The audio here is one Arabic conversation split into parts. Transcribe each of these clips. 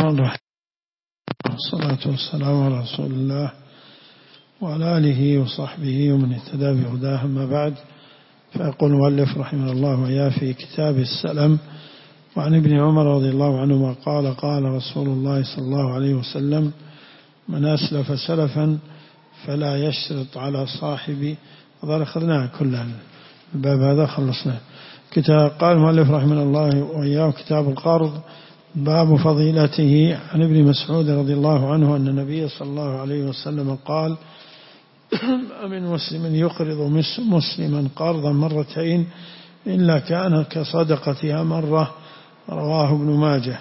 الرحمن الرحيم، والصلاة والسلام على رسول الله وعلى آله وصحبه ومن اهتدى بهداه، أما بعد. فيقول المؤلف رحمه الله وإياه في كتاب السلم: وعن ابن عمر رضي الله عنهما قال: قال رسول الله صلى الله عليه وسلم: من أسلف سلفا فلا يشرط على صاحبه. هذا أخذناه كلها، الباب هذا خلصناه. كتاب قال المؤلف رحمه الله وإياه كتاب القرض، باب فضيلته. عن ابن مسعود رضي الله عنه أن النبي صلى الله عليه وسلم قال: من مسلم يقرض مسلما قرضا مرتين إلا كان كصدقتها مرة. رواه ابن ماجه.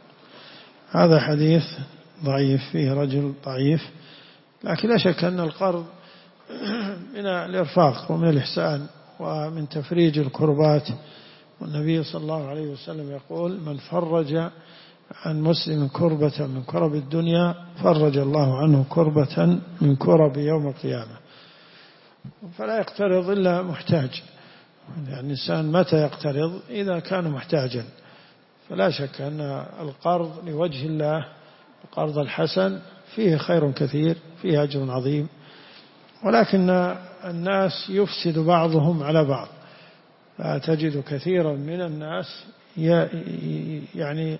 هذا حديث ضعيف، فيه رجل ضعيف، لكن لا شك أن القرض من الإرفاق ومن الإحسان ومن تفريج الكربات. والنبي صلى الله عليه وسلم يقول: من فرج عن مسلم كربة من كرب الدنيا فرج الله عنه كربة من كرب يوم القيامة. فلا يقترض إلا محتاج، يعني الإنسان متى يقترض؟ إذا كان محتاجا. فلا شك أن القرض لوجه الله، القرض الحسن، فيه خير كثير، فيه أجر عظيم، ولكن الناس يفسد بعضهم على بعض. فتجد كثيرا من الناس يعني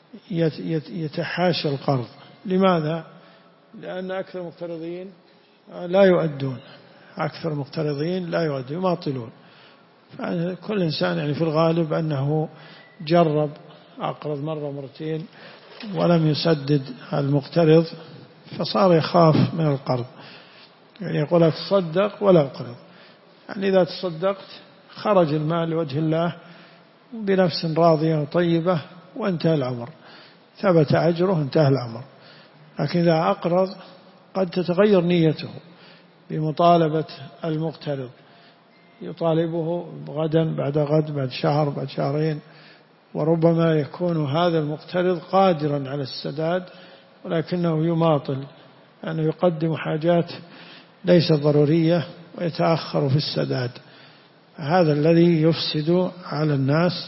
يتحاشى القرض. لماذا؟ لأن أكثر المقترضين لا يؤدون، أكثر المقترضين لا يؤدون، يماطلون. كل إنسان يعني في الغالب أنه جرب أقرض مرة مرتين ولم يسدد المقترض، فصار يخاف من القرض. يعني يقول: أتصدق ولا أقرض. يعني إذا تصدقت خرج المال لوجه الله بنفس راضية وطيبة وانتهى الأمر، ثبت أجره، انتهى الأمر. لكن إذا أقرض قد تتغير نيته بمطالبة المقترض، يطالبه غدا بعد غد بعد شهر بعد شهرين، وربما يكون هذا المقترض قادرا على السداد ولكنه يماطل، يعني يقدم حاجات ليست ضرورية ويتأخر في السداد. هذا الذي يفسد على الناس،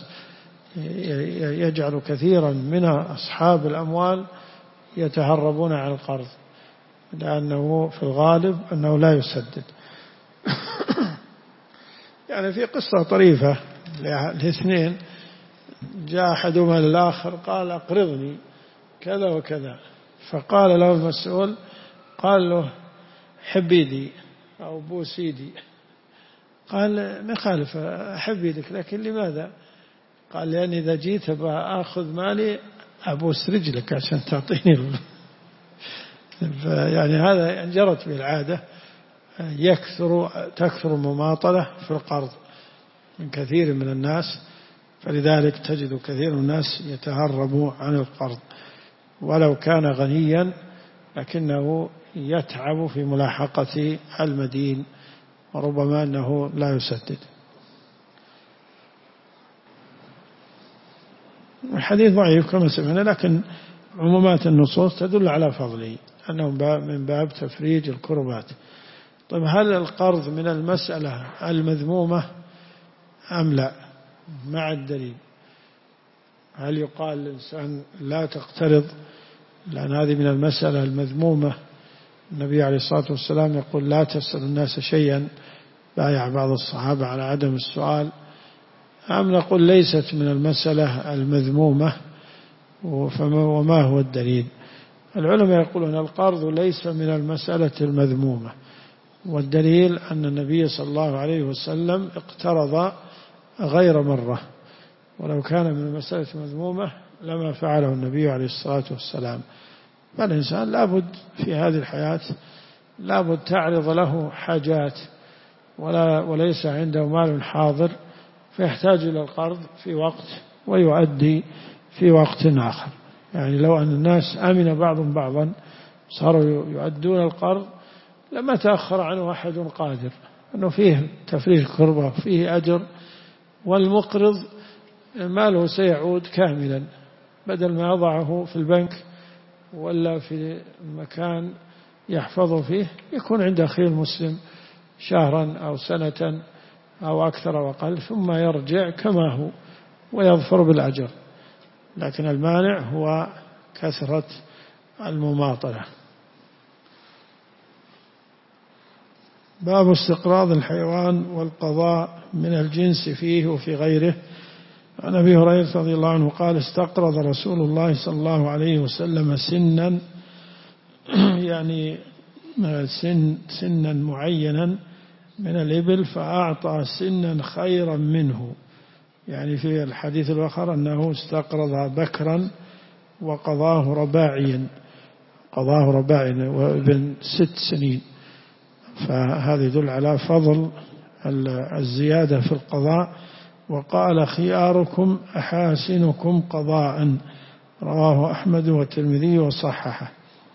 يجعل كثيرا من أصحاب الأموال يتهربون عن القرض، لأنه في الغالب أنه لا يسدد. يعني في قصة طريفة لاثنين، جاء أحدهما للآخر قال: أقرضني كذا وكذا. فقال له المسؤول، قال له: حب يدي أو بوس يدي. قال: ما يخالف، أحب يدك، لكن لماذا؟ قال: لأني إذا جيت بأخذ مالي أبوس رجلك عشان تعطيني. يعني هذا جرت به العادة، تكثر المماطلة في القرض من كثير من الناس، فلذلك تجد كثير من الناس يتهرب عن القرض ولو كان غنيا، لكنه يتعب في ملاحقة المدين وربما أنه لا يسدد. الحديث ضعيف كما سمعنا، لكن عمومات النصوص تدل على فضله، أنه من باب تفريج الكربات. طيب، هل القرض من المسألة المذمومة أم لا؟ مع الدليل. هل يقال للإنسان لا تقترض لأن هذه من المسألة المذمومة؟ النبي عليه الصلاة والسلام يقول: لا تسأل الناس شيئا. بايع بعض الصحابة على عدم السؤال. أم نقول ليست من المسألة المذمومة؟ وما هو الدليل؟ العلماء يقولون القرض ليس من المسألة المذمومة، والدليل أن النبي صلى الله عليه وسلم اقترض غير مرة، ولو كان من المسألة المذمومة لما فعله النبي عليه الصلاة والسلام. فالإنسان لابد في هذه الحياة لابد تعرض له حاجات، وليس عنده مال حاضر فيحتاج إلى القرض في وقت ويؤدي في وقت آخر. يعني لو أن الناس أمن بعضهم بعضا صاروا يؤدون القرض لما تأخر عنه أحد قادر، أنه فيه تفريج كربة، فيه أجر، والمقرض ماله سيعود كاملا، بدل ما يضعه في البنك ولا في مكان يحفظه فيه يكون عند أخيه المسلم شهرا أو سنة أو أكثر وأقل، ثم يرجع كما هو ويظفر بالأجر. لكن المانع هو كثرة المماطلة. باب استقراض الحيوان والقضاء من الجنس فيه وفي غيره. عن أبي هريرة رضي الله عنه قال استقرض رسول الله صلى الله عليه وسلم سنا، يعني سنا معينا من الإبل، فأعطى سنا خيرا منه. يعني في الحديث الآخر أنه استقرض بكرا وقضاه رباعيا، قضاه رباعيا وابن 6 سنين. فهذا يدل على فضل الزيادة في القضاء. وقال خياركم أحاسنكم قضاء، رواه أحمد والترمذي وصححه.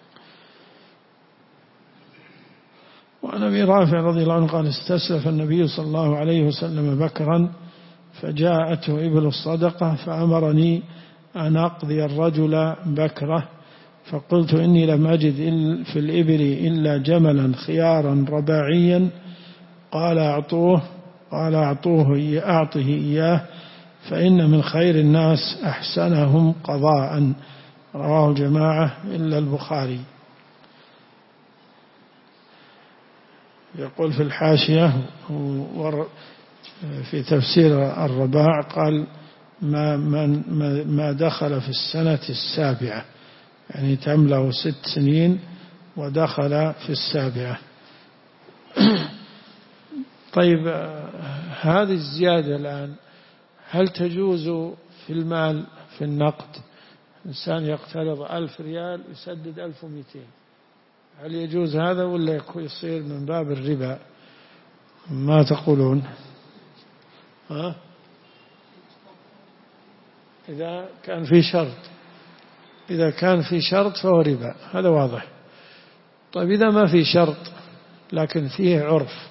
وعن أبي رافع رضي الله عنه قال استسلف النبي صلى الله عليه وسلم بكرا فجاءته إبل الصدقة فأمرني أن أقضي الرجل بكره، فقلت إني لم أجد في الإبل إلا جملا خيارا رباعيا. قال أعطه إياه فإن من خير الناس أحسنهم قضاء، رواه الجماعة إلا البخاري. يقول في الحاشية في تفسير الرباع قال ما دخل في السنة 7، يعني تملأ 6 سنين ودخل في 7. طيب هذه الزيادة الآن هل تجوز في المال في النقد؟ إنسان يقترض 1000 ريال يسدد 1200، هل يجوز هذا ولا يصير من باب الربا؟ ما تقولون؟ إذا كان في شرط فهو ربا، هذا واضح. طيب إذا ما في شرط لكن فيه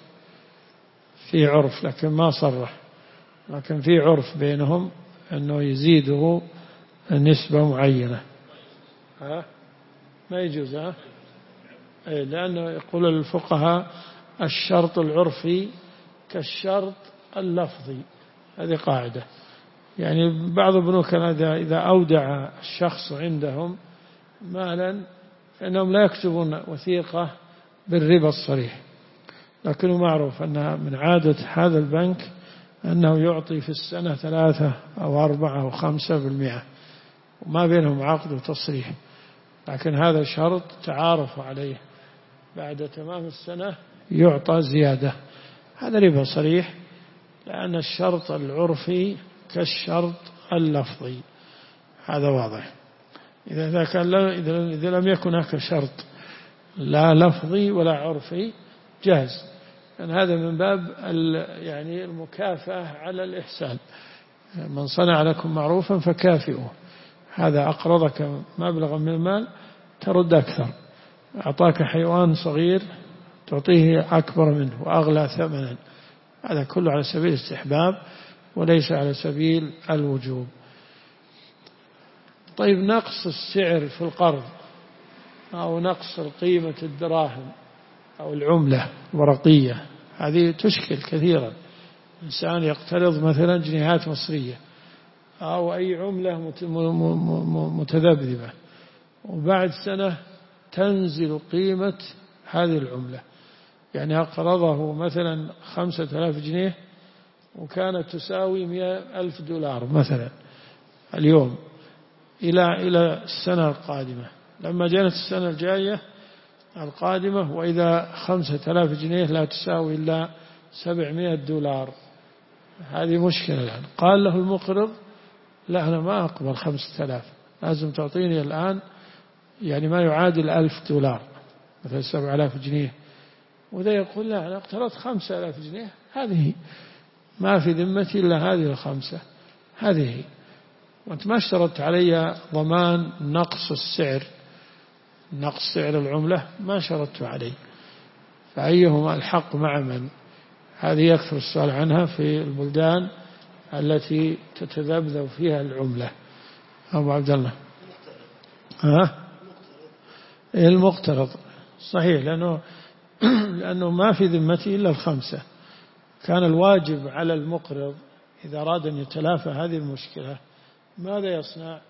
عرف لكن ما صرح، لكن في عرف بينهم أنه يزيده نسبة معينة، ما يجوز. لأنه يقول الفقهاء الشرط العرفي كالشرط اللفظي، هذه قاعدة. يعني بعض البنوك إذا أودع الشخص عندهم مالا فإنهم لا يكتبون وثيقة بالربا الصريح، لكنه معروف أنها من عادة هذا البنك أنه يعطي في السنة 3 أو 4 أو 5%، وما بينهم عقد وتصريح، لكن هذا شرط تعارف عليه، بعد تمام السنة يعطى زيادة. هذا ربا صريح، لأن الشرط العرفي كالشرط اللفظي، هذا واضح. إذا لم يكن هناك شرط لا لفظي ولا عرفي جاز، لأن هذا من باب يعني المكافأة على الإحسان. من صنع لكم معروفا فكافئوه، هذا أقرضك مبلغا من المال ترد أكثر، أعطاك حيوان صغير تعطيه أكبر منه وأغلى ثمنا، هذا كله على سبيل الاستحباب وليس على سبيل الوجوب. طيب نقص السعر في القرض أو نقص قيمة الدراهم أو العملة الورقية، هذه تشكل كثيرا. إنسان يقترض مثلا جنيهات مصرية أو أي عملة متذبذبة، وبعد سنة تنزل قيمة هذه العملة، يعني أقرضه مثلا 5000 جنيه وكانت تساوي 100,000 دولار مثلا اليوم، إلى السنة القادمة. لما جاءت السنة الجاية القادمة وإذا 5000 جنيه لا تساوي إلا 700 دولار، هذه مشكلة الآن. قال له المقرض لا أنا ما أقبل 5000، لازم تعطيني الآن يعني ما يعادل 1000 دولار مثلا 7000 جنيه. وذا يقول لا أنا اقترضت 5000 جنيه، هذه ما في ذمتي إلا هذه ال5، هذه وأنت ما اشترطت علي ضمان نقص السعر، نقص سعر العملة ما شرطت عليه، فأيهما الحق مع من؟ هذه يكثر السؤال عنها في البلدان التي تتذبذب فيها العملة. أبو عبد الله المقترض صحيح، لأنه ما في ذمتي إلا ال5. كان الواجب على المقرض إذا أراد أن يتلافى هذه المشكلة ماذا يصنع؟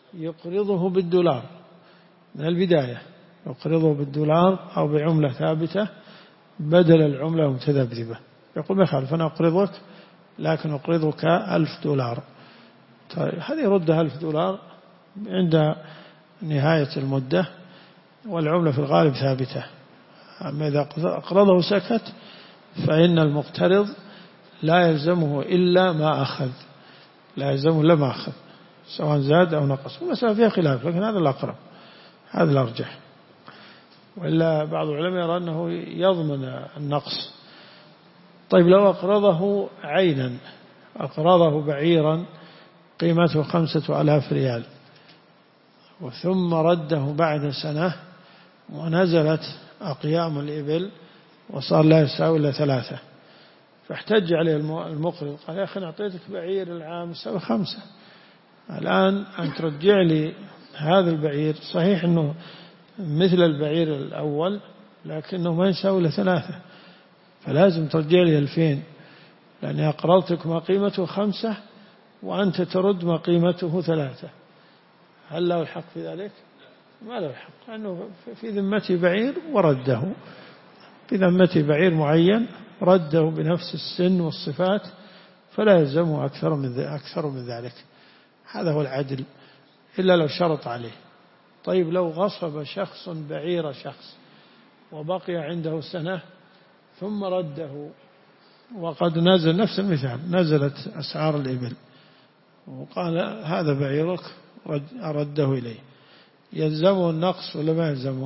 يقرضه بالدولار من البداية، يقرضه بالدولار أو بعملة ثابتة بدل العملة المتذبذبة. يقول ما يخالف، أنا أقرضك لكن أقرضك $1000. طيب هذه يردها $1000 عند نهاية المدة، والعملة في الغالب ثابتة. أما إذا أقرضه سكت فإن المقترض لا يلزمه إلا ما أخذ، لا يلزمه إلا ما أخذ سواء زاد أو نقص. المسألة فيها خلاف، لكن هذا الأقرب، هذا الأرجح. وإلا بعض العلماء يرى أنه يضمن النقص. طيب لو أقرضه عينا، أقرضه بعيرا قيمته 5000 ريال ثم رده بعد سنة ونزلت أقيام الإبل وصار لا يساوي إلا 3، فاحتج عليه المقرض قال يا أخي أعطيتك بعير العام يساوي 5، الآن أن ترجع لي هذا البعير، صحيح أنه مثل البعير الأول لكنه ما يساوي إلا 3، فلازم ترجع لي 2000 لأني أقرضتك ما قيمته 5 وأنت ترد ما قيمته 3. هل له الحق في ذلك؟ ما له الحق، لأنه في ذمته بعير ورده، في ذمته بعير معين رده بنفس السن والصفات، فلا يلزمه أكثر من ذلك. هذا هو العدل، إلا لو شرط عليه. طيب لو غصب شخص بعير شخص وبقي عنده سنة ثم رده، وقد نزل نفس المثال، نزلت أسعار الإبل وقال هذا بعيرك أرده إليه، يلزمه النقص ولا ما يلزمه؟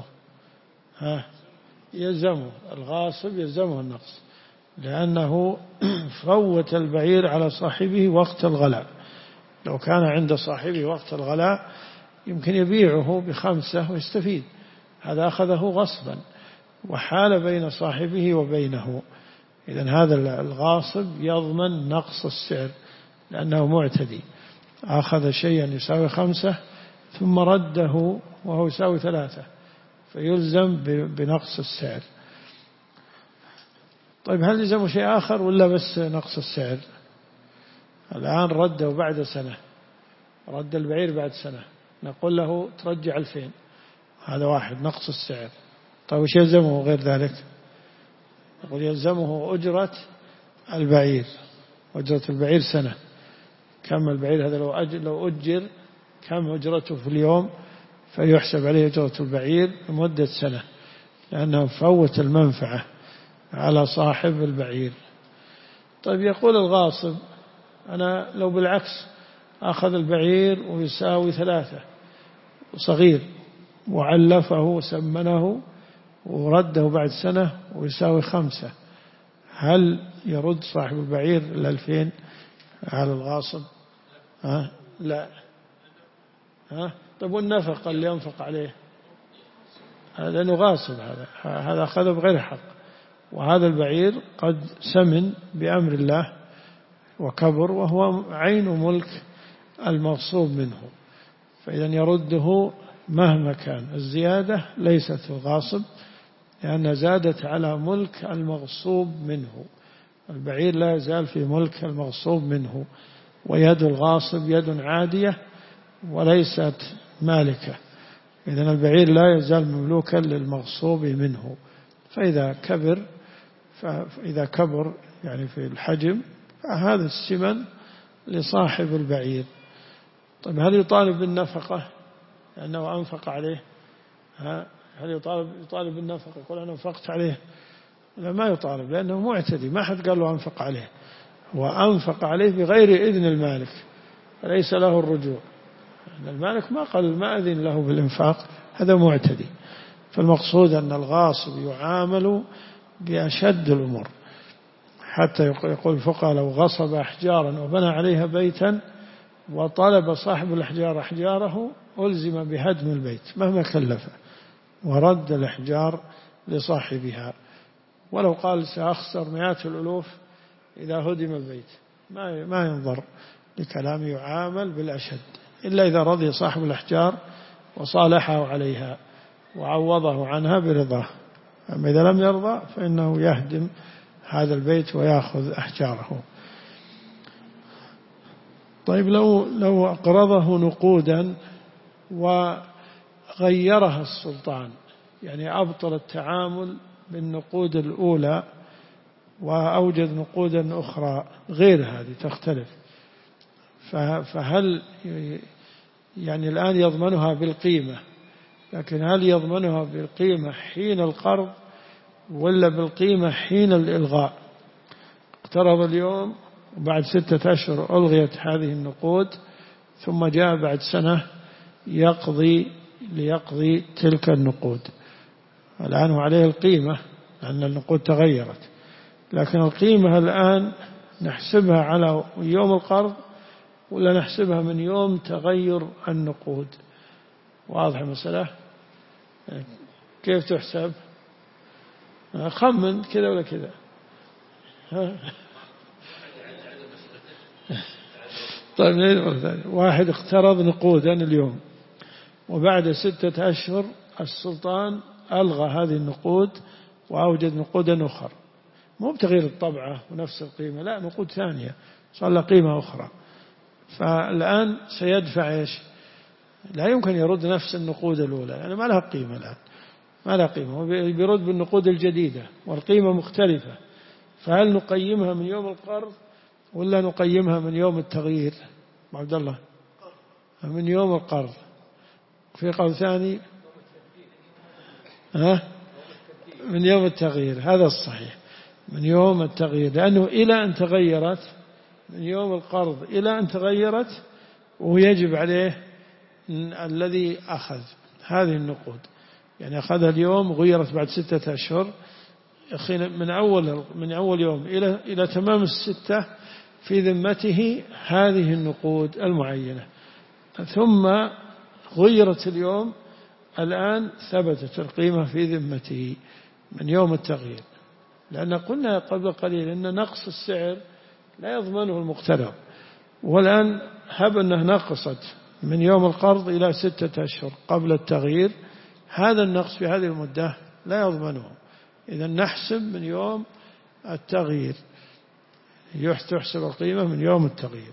يلزمه، الغاصب يلزمه النقص، لأنه فوت البعير على صاحبه وقت الغلاء. لو كان عند صاحبه وقت الغلاء يمكن يبيعه ب5 ويستفيد، هذا أخذه غصبا وحال بين صاحبه وبينه. إذن هذا الغاصب يضمن نقص السعر لأنه معتدي، أخذ شيئا يساوي 5 ثم رده وهو يساوي 3، فيلزم بنقص السعر. طيب هل يلزم شيء آخر ولا بس نقص السعر؟ الآن رده بعد سنة، رد البعير بعد سنة، نقول له ترجع 2000، هذا واحد نقص السعر. طيب وش يلزمه غير ذلك؟ يقول يلزمه أجرة البعير، أجرة البعير سنة. كم البعير هذا لو أجر كم أجرته في اليوم، فيحسب عليه أجرة البعير لمدة سنة، لأنه فوت المنفعة على صاحب البعير. طيب يقول الغاصب أنا لو بالعكس أخذ البعير ويساوي 3 صغير وعلفه وسمنه ورده بعد سنة ويساوي 5، هل يرد صاحب البعير 2000 على الغاصب؟ لا. طيب والنفقة اللي ينفق عليه هذا لأنه غاصب، هذا أخذه بغير حق، وهذا البعير قد سمن بأمر الله وكبر وهو عين ملك المغصوب منه، فإذا يرده مهما كان. الزيادة ليست الغاصب لأنها زادت على ملك المغصوب منه، البعير لا يزال في ملك المغصوب منه، ويد الغاصب يد عادية وليست مالكة، إذن البعير لا يزال مملوكا للمغصوب منه. فإذا كبر يعني في الحجم فهذا الثمن لصاحب البعير. طيب هل يطالب بالنفقة لأنه أنفق عليه؟ هل يطالب بالنفقة؟ يقول أنا أنفقت عليه؟ لا، ما يطالب، لأنه معتدي، ما حد قال له أنفق عليه، وأنفق عليه بغير إذن المالك فليس له الرجوع، المالك ما قال ما أذن له بالإنفاق، هذا معتدي. فالمقصود أن الغاصب يعامل بأشد الأمور، حتى يقول الفقهاء لو غصب أحجارا وبنى عليها بيتا وطلب صاحب الأحجار أحجاره ألزم بهدم البيت مهما كلفه ورد الأحجار لصاحبها، ولو قال سأخسر مئات الألوف إذا هدم البيت ما ينظر لكلام، يعامل بالأشد، إلا إذا رضي صاحب الأحجار وصالحه عليها وعوضه عنها برضاه، أما إذا لم يرضى فإنه يهدم هذا البيت ويأخذ أحجاره. طيب لو أقرضه نقودا وغيرها السلطان، يعني أبطل التعامل بالنقود الأولى وأوجد نقودا أخرى غير هذه تختلف، فهل يعني الآن يضمنها بالقيمة، لكن هل يضمنها بالقيمة حين القرض ولا بالقيمة حين الإلغاء؟ اقترض اليوم وبعد 6 أشهر ألغيت هذه النقود، ثم جاء بعد سنة ليقضي تلك النقود. الآن هو عليه القيمة لأن النقود تغيرت، لكن القيمة الآن نحسبها على يوم القرض ولا نحسبها من يوم تغير النقود؟ واضح المسألة؟ كيف تحسب؟ خمن كذا ولا كذا. طيب واحد اقترض نقودا اليوم وبعد 6 أشهر السلطان ألغى هذه النقود وأوجد نقودا أخرى، مو بتغيير الطبعة ونفس القيمة، لا، نقود ثانية صار لها قيمة أخرى. فالآن سيدفع إيش؟ لا يمكن يرد نفس النقود الأولى، يعني ما لها قيمة الآن، ما لها قيمة، هو بيرد بالنقود الجديدة والقيمة مختلفة. فهل نقيمها من يوم القرض ولا نقيمها من يوم التغيير؟ عبد الله، من يوم القرض. في قول ثاني من يوم التغيير، هذا الصحيح، من يوم التغيير، لأنه إلى أن تغيرت، من يوم القرض إلى أن تغيرت، ويجب عليه الذي أخذ هذه النقود، يعني أخذها اليوم غيرت بعد 6 أشهر، من أول يوم إلى تمام 6 في ذمته هذه النقود المعينة، ثم غيرت اليوم، الآن ثبتت القيمة في ذمته من يوم التغيير، لأن قلنا قبل قليل أن نقص السعر لا يضمنه المقترض، والآن هب أنه نقصت من يوم القرض إلى 6 أشهر قبل التغيير، هذا النقص في هذه المدة لا يضمنه، إذا نحسب من يوم التغيير، تحسب القيمة من يوم التغيير.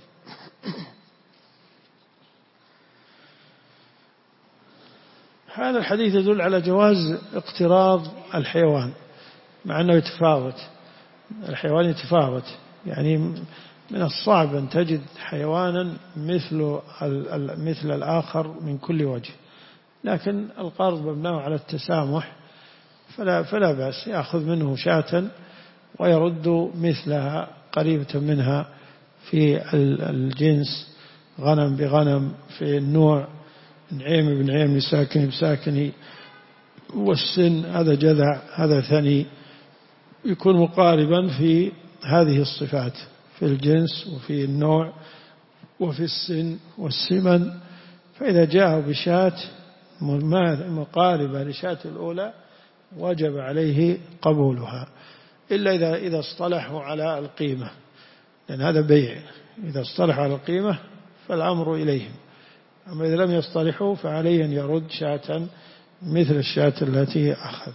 هذا الحديث يدل على جواز اقتراض الحيوان، مع أنه يتفاوت، الحيوان يتفاوت، يعني من الصعب أن تجد حيوانا مثل الآخر من كل وجه، لكن القرض مبناه على التسامح، فلا بأس يأخذ منه شاة ويرد مثلها قريبة منها في الجنس، غنم بغنم، في النوع نعيم بنعيم، بساكن بساكن، والسن هذا جذع هذا ثني، يكون مقاربا في هذه الصفات، في الجنس وفي النوع وفي السن والسمن. فإذا جاءه بشاة مقاربة لشاة الأولى وجب عليه قبولها، إلا إذا اصطلحوا على القيمة، لأن هذا بيع، إذا اصطلحوا على القيمة فالأمر إليهم، أما إذا لم يصطلحوا فعليه أن يرد شاة مثل الشاة التي أخذ.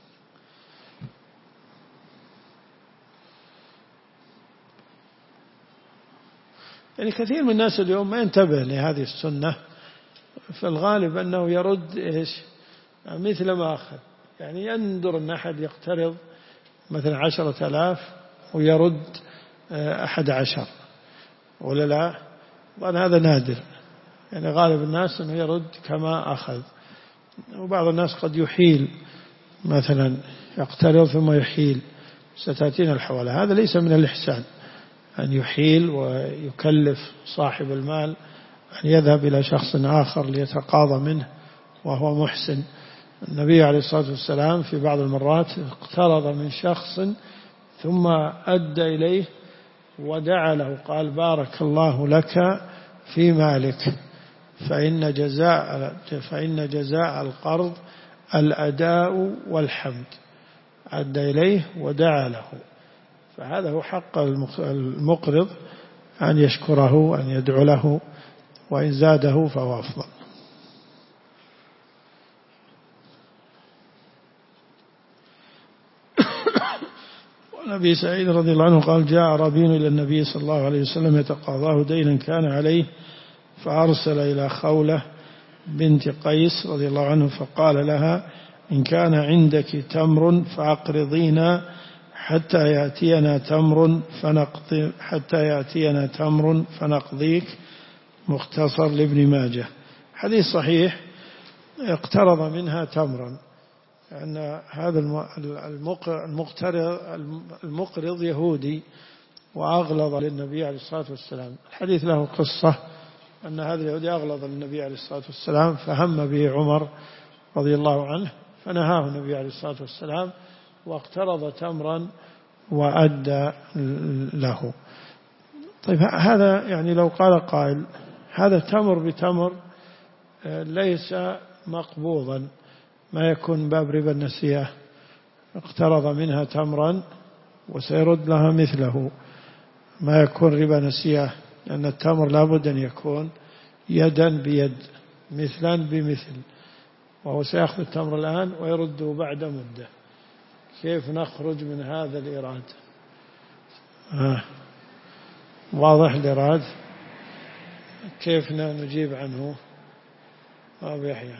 يعني كثير من الناس اليوم ما ينتبه لهذه السنة، فالغالب أنه يرد إيش؟ مثل ما أخذ، يعني يندر أن أحد يقترض مثلا 10,000 ويرد 11 ولا لا، وأنا هذا نادر، يعني غالب الناس أنه يرد كما أخذ، وبعض الناس قد يحيل، مثلا يقترض ثم يحيل، ستأتينا الحوالة، هذا ليس من الإحسان أن يحيل ويكلف صاحب المال أن يذهب إلى شخص آخر ليتقاضى منه وهو محسن. النبي عليه الصلاة والسلام في بعض المرات اقترض من شخص ثم أدى إليه ودعا له، قال بارك الله لك في مالك، فإن جزاء القرض الأداء والحمد، أدى إليه ودعا له، فهذا هو حق المقرض أن يشكره، أن يدعو له، وإن زاده فهو أفضل. ونبي سعيد رضي الله عنه قال جاء أعرابي إلى النبي صلى الله عليه وسلم يتقاضاه دينا كان عليه، فأرسل إلى خولة بنت قيس رضي الله عنه فقال لها: إن كان عندك تمر فأقرضينا حتى يأتينا تمر فنقضيك. مختصر لابن ماجه. حديث صحيح. اقترض منها تمرا، لأن هذا المقرض يهودي وأغلظ للنبي عليه الصلاة والسلام. الحديث له قصة أن هذا اليهودي أغلظ للنبي عليه الصلاة والسلام، فهم به عمر رضي الله عنه فنهاه النبي عليه الصلاة والسلام واقترض تمرا وأدى له. طيب هذا يعني لو قال قائل هذا تمر بتمر ليس مقبوضا، ما يكون باب ربا النسيئة، اقترض منها تمرا وسيرد لها مثله، ما يكون ربا نسيئة، لأن التمر لابد أن يكون يدا بيد مثلا بمثل، وهو سيأخذ التمر الآن ويرده بعد مدة. كيف نخرج من هذا الإيراد؟ واضح الإيراد؟ كيف نجيب عنه؟ أبو يحيى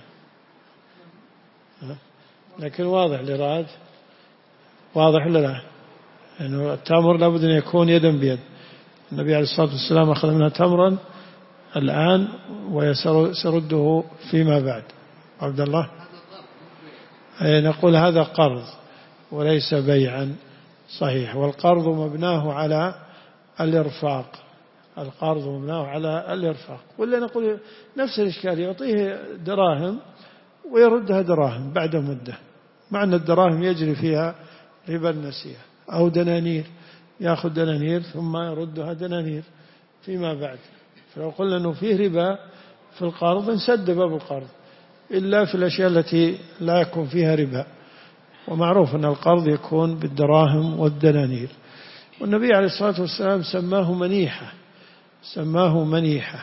لكن واضح الإيراد، واضح ولا لا؟ يعني التمر لابد أن يكون يدا بيد. النبي عليه الصلاة والسلام أخذ منها تمرا الآن ويسرده فيما بعد. عبد الله نقول هذا قرض وليس بيعا. صحيح. والقرض مبناه على الإرفاق، القرض مبناه على الإرفاق. ولا نقول نفس الإشكال، يعطيه دراهم ويردها دراهم بعد مدة، مع أن الدراهم يجري فيها ربا النسيئة، أو دنانير، يأخذ دنانير ثم يردها دنانير فيما بعد. فلو قلنا أنه فيه ربا في القرض نسد باب القرض، إلا في الأشياء التي لا يكون فيها ربا، ومعروف أن القرض يكون بالدراهم والدنانير. والنبي عليه الصلاة والسلام سماه منيحة، سماه منيحة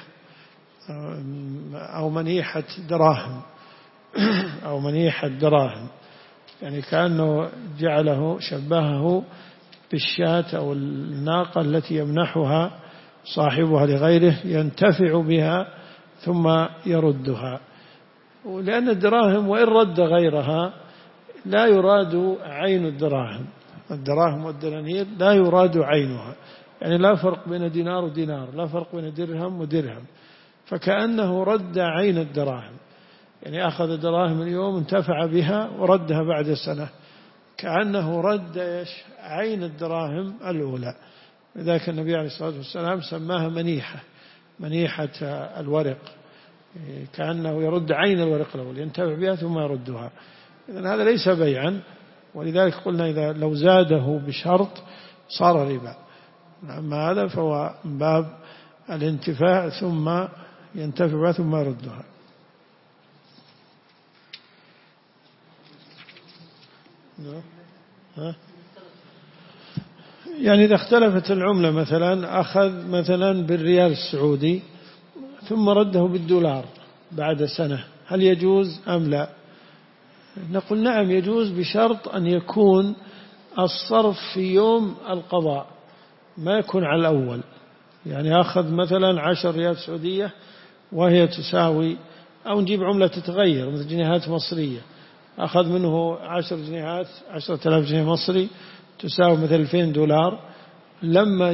أو منيحة دراهم أو منيحة دراهم، يعني كأنه جعله شبهه بالشاة أو الناقة التي يمنحها صاحبها لغيره ينتفع بها ثم يردها. لأن الدراهم وإن رد غيرها لا يراد عين الدراهم، الدراهم والدنانير لا يراد عينها، يعني لا فرق بين دينار ودينار، لا فرق بين درهم ودرهم، فكأنه رد عين الدراهم، يعني أخذ دراهم اليوم انتفع بها وردها بعد سنة، كأنه رد عين الدراهم الأولى. لذلك النبي عليه الصلاة والسلام سماها منيحة، منيحة الورق، كأنه يرد عين الورق الأول ينتفع بها ثم يردها. إذن هذا ليس بيعا، ولذلك قلنا إذا لو زاده بشرط صار ربا. أما هذا فهو باب الانتفاع ثم ينتفع بها ثم يردها. يعني إذا اختلفت العملة، مثلا أخذ مثلا بالريال السعودي ثم رده بالدولار بعد سنة، هل يجوز أم لا؟ نقول نعم يجوز، بشرط أن يكون الصرف في يوم القضاء، ما يكون على الأول. يعني أخذ مثلا 10 ريال سعودية وهي تساوي، أو نجيب عملة تتغير مثل جنيهات مصرية، أخذ منه 10 جنيهات 10,000 جنيه مصري تساوي مثل 2000 دولار، لما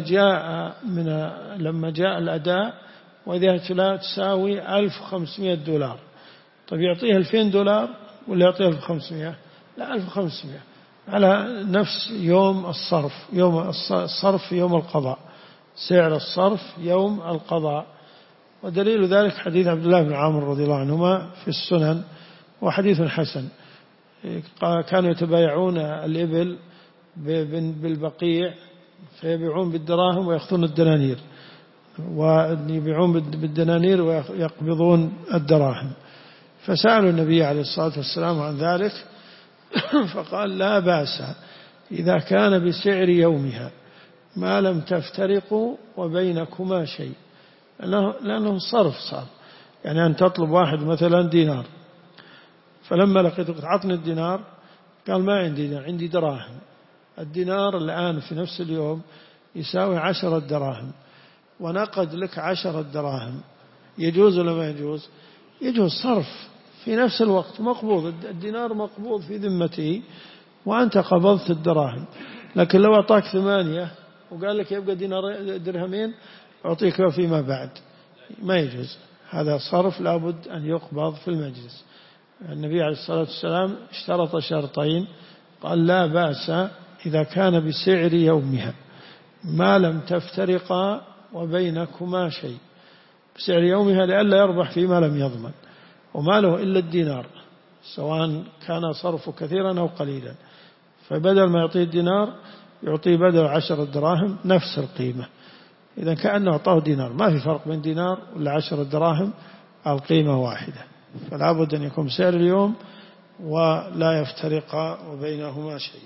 جاء الأداء وإذا تساوي 1500 دولار. طيب يعطيها 2000 دولار ولا يعطيها 1500؟ لا، 1500 على نفس يوم الصرف، يوم الصرف يوم القضاء، سعر الصرف يوم القضاء. ودليل ذلك حديث عبد الله بن عامر رضي الله عنهما في السنن، وحديث حسن، كانوا يتبايعون الإبل بالبقيع، فيبيعون بالدراهم ويأخذون الدنانير، ويبيعون بالدنانير ويقبضون الدراهم. فسألوا النبي عليه الصلاة والسلام عن ذلك فقال لا بأس إذا كان بسعر يومها ما لم تفترقوا وبينكما شيء، لأنه صرف صار. يعني أن تطلب واحد مثلا دينار، فلما لقيتك عطني الدينار، قال ما عندي دينار، عندي دراهم. الدينار الآن في نفس اليوم يساوي 10 دراهم، ونقد لك 10 دراهم، يجوز ولا ما يجوز؟ يجوز صرف في نفس الوقت، مقبوض الدينار مقبوض في ذمته وأنت قبضت الدراهم. لكن لو أعطاك 8 وقال لك يبقى درهمين أعطيك فيما بعد، ما يجوز. هذا صرف لابد أن يقبض في المجلس. النبي عليه الصلاة والسلام اشترط شرطين، قال لا بأس إذا كان بسعر يومها ما لم تفترقا وبينكما شيء، بسعر يومها لئلا يربح فيما لم يضمن، وما له إلا الدينار سواء كان صرفه كثيرا أو قليلا، فبدل ما يعطيه الدينار يعطيه بدل 10 دراهم نفس القيمة. إذا كأنه أعطاه دينار، ما في فرق بين دينار ولا 10 دراهم، القيمة واحدة. فلا بد أن يكون سعر اليوم ولا يفترق وبينهما شيء.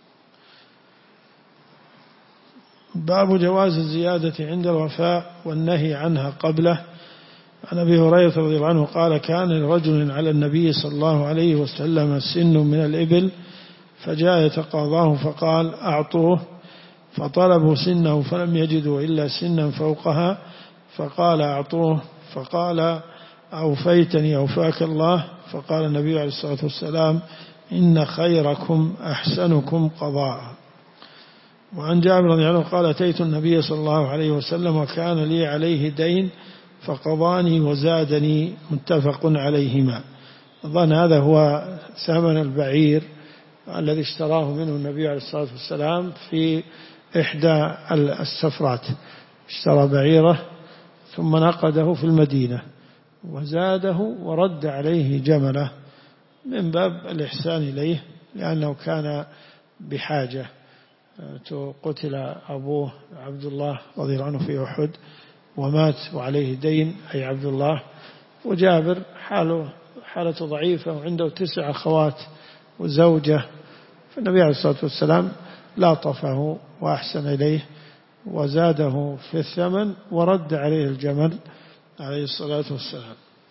باب جواز الزيادة عند الوفاء والنهي عنها قبله. عن أبي هريرة رضي الله عنه قال كان لرجل على النبي صلى الله عليه وسلم سن من الإبل فجاء يتقاضاه فقال أعطوه، فطلبوا سنه فلم يجدوا إلا سنا فوقها فقال أعطوه، فقال أوفيتني أوفاك الله. فقال النبي عليه الصلاة والسلام إن خيركم أحسنكم قضاء. وعن جابر رضي الله عنه قال أتيت النبي صلى الله عليه وسلم وكان لي عليه دين فقضاني وزادني، متفق عليهما. أظن هذا هو ثمن البعير الذي اشتراه منه النبي عليه الصلاة والسلام في إحدى السفرات، اشترى بعيره ثم نقده في المدينة وزاده ورد عليه جمله من باب الإحسان إليه، لأنه كان بحاجة. قتل أبوه عبد الله رضي الله عنه في أحد ومات وعليه دين أي عبد الله، وجابر حالته ضعيفة وعنده 9 أخوات وزوجة، فالنبي عليه الصلاة والسلام لاطفه وأحسن إليه وزاده في الثمن ورد عليه الجمل عليه الصلاة والسلام.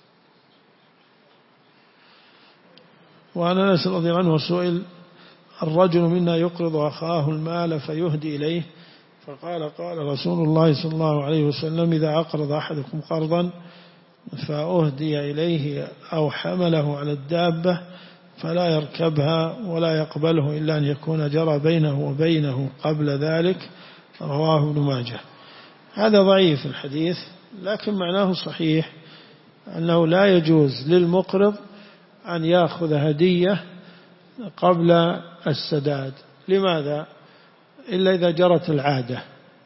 وعن أنس رضي الله عنه سئل الرجل منا يقرض أخاه المال فيهدي إليه، فقال قال رسول الله صلى الله عليه وسلم إذا أقرض أحدكم قرضا فأهدي إليه أو حمله على الدابة فلا يركبها ولا يقبله إلا أن يكون جرى بينه وبينه قبل ذلك، رواه ابن ماجه. هذا ضعيف الحديث، لكن معناه صحيح، أنه لا يجوز للمقرض أن يأخذ هدية قبل السداد. لماذا؟ إلا إذا جرت العادة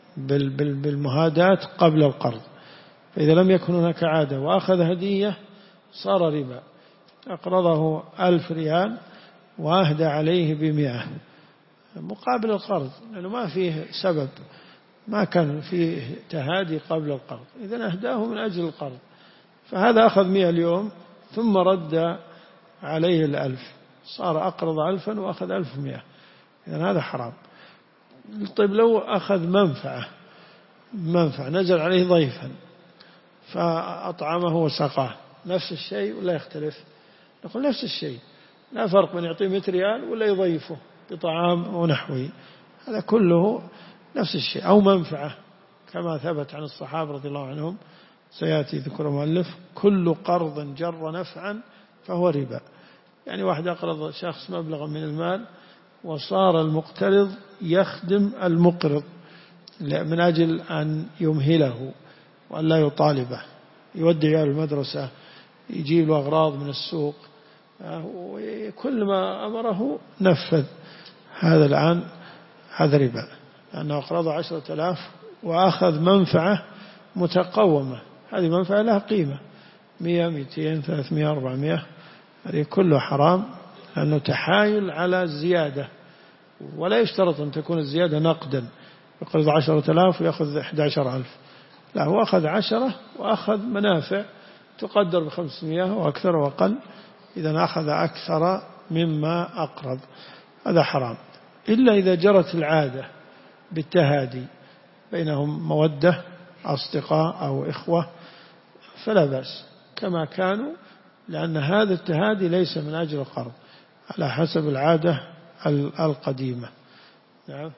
بالمهادات قبل القرض، فإذا لم يكن هناك عادة وأخذ هدية صار ربا. أقرضه 1000 ريال وأهدى عليه ب100 مقابل القرض، لأنه ما فيه سبب، ما كان فيه تهادي قبل القرض، إذن أهداه من أجل القرض، فهذا أخذ 100 اليوم ثم رد عليه 1000، صار أقرض 1000 وأخذ 1100، إذن هذا حرام. طيب لو أخذ منفعة نزل عليه ضيفا فأطعمه وسقاه، نفس الشيء ولا يختلف؟ نقول نفس الشيء، لا فرق بين يعطيه 100 ريال ولا يضيفه بطعام ونحوه، هذا كله نفس الشيء. أو منفعة كما ثبت عن الصحابة رضي الله عنهم، سيأتي ذكر المؤلف كل قرض جر نفعا فهو ربا. يعني واحد أقرض شخص مبلغا من المال وصار المقترض يخدم المقرض من أجل أن يمهله وأن لا يطالبه، يودع المدرسة، يجيب له أغراض من السوق، وكل ما أمره نفذ. هذا الآن هذا ربا، لأنه أقرض 10,000 وأخذ منفعة متقومة، هذه منفعة لها قيمة 100 200 300 400، هذه كله حرام، لأنه تحايل على الزيادة. ولا يشترط أن تكون الزيادة نقدا، يقرض 10,000 ويأخذ 11,000، لا، هو أخذ 10 وأخذ منافع تقدر ب500 وأكثر وأقل، إذا أخذ أكثر مما أقرض، هذا حرام. إلا إذا جرت العادة بالتهادي بينهم مودة أصدقاء أو إخوة فلا بأس كما كانوا، لأن هذا التهادي ليس من أجل القرض على حسب العادة القديمة. نعم،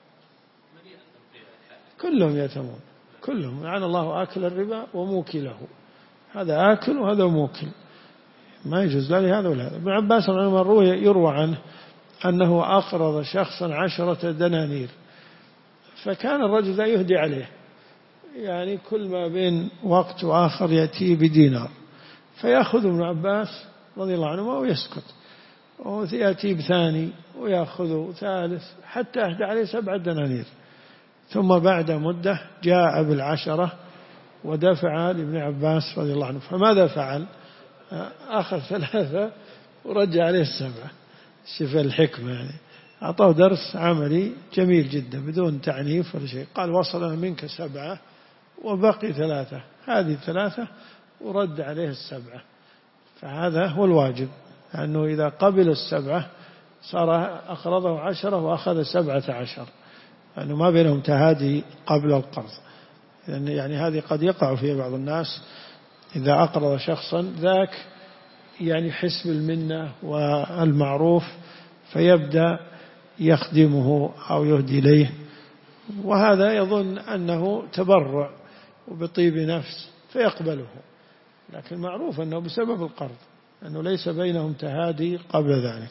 كلهم يتمون، كلهم، لعن الله آكل الربا وموكله، هذا آكل وهذا موكل، ما يجوز لا لهذا ولا هذا. ابن عباس يروى عنه أنه أقرض شخصا 10 دنانير، فكان الرجل لا يهدي عليه، يعني كل ما بين وقت وآخر يأتي بدينار، فيأخذ ابن عباس رضي الله عنه ويسكت، ويأتي بثاني ويأخذ ثالث حتى أهدى عليه 7 دنانير. ثم بعد مدة جاء ب10 ودفع لابن عباس رضي الله عنه، فماذا فعل؟ أخذ 3 ورجع عليه 7. شوف الحكمة، يعني أعطاه درس عملي جميل جدا بدون تعنيف ولا شيء. قال وصلنا منك 7 وبقي 3، هذه 3 ورد عليه 7. فهذا هو الواجب، لأنه إذا قبل 7 صار أقرضه 10 وأخذ 17، لأنه ما بينهم تهادي قبل القرض. يعني هذه قد يقع فيها بعض الناس، إذا أقرض شخصا ذاك يعني حسب المنة والمعروف، فيبدأ يخدمه أو يهدي إليه، وهذا يظن أنه تبرع وبطيب نفس فيقبله، لكن معروف أنه بسبب القرض، أنه ليس بينهم تهادي قبل ذلك.